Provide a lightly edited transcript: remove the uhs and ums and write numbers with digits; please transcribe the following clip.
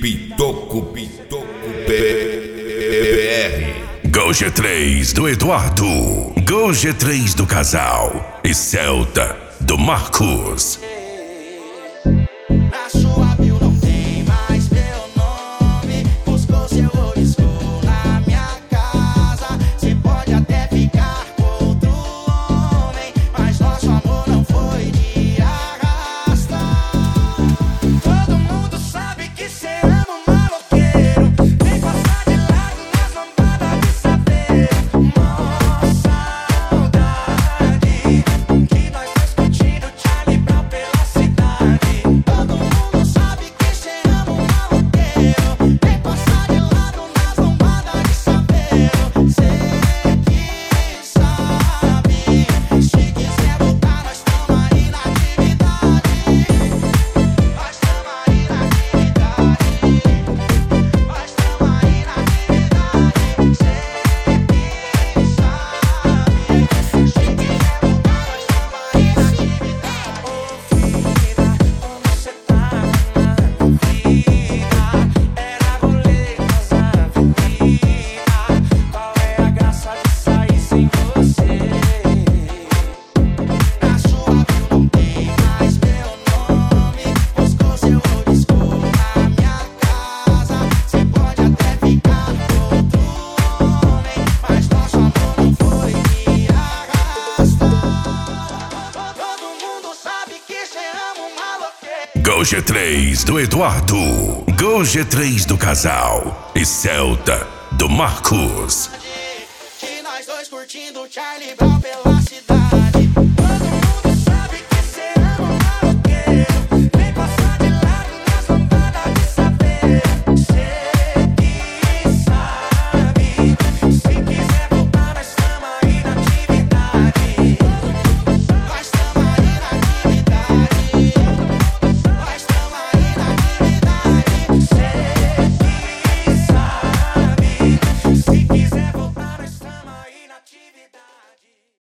Pitoco BR. Gol G3 do Eduardo, Gol G3 do casal e Celta do Marcos. Na sua bio não tem mais meu nome. Buscou seu olisco na minha casa. Cê pode até ficar com outro homem, mas nosso amor não foi de arrastar. Todo mundo sabe que cê ama um maloqueiro. Vem passar de lado nas lambadas de saber. Mó saudade que nós dois curtindo Charlie Brown pela cidade. Todo mundo sabe que cê ama um maloqueiro. Vem passar de lado nas lambadas de saber. Cê que sabe. Se quiser voltar, nós tamo aí na atividade. Nós tamo aí na atividade. Nós tamo aí na atividade. Cê que sabe. Se quiser voltar, nós tamo aí na atividade. Ô vida, como cê tá na vida? Era rolê nas avenidas. Qual é a graça de sair sem você? Na sua bio não tem mais meu nome. Buscou seu olisco na minha casa. Cê pode até ficar com outro homem, mas nosso amor não foi de arrastar. Todo mundo sabe que cê ama um maloqueiro. Gol G3 do Eduardo, Gol G3 do casal e Celta do Marcos. Que nós dois curtindo Charlie Brown pela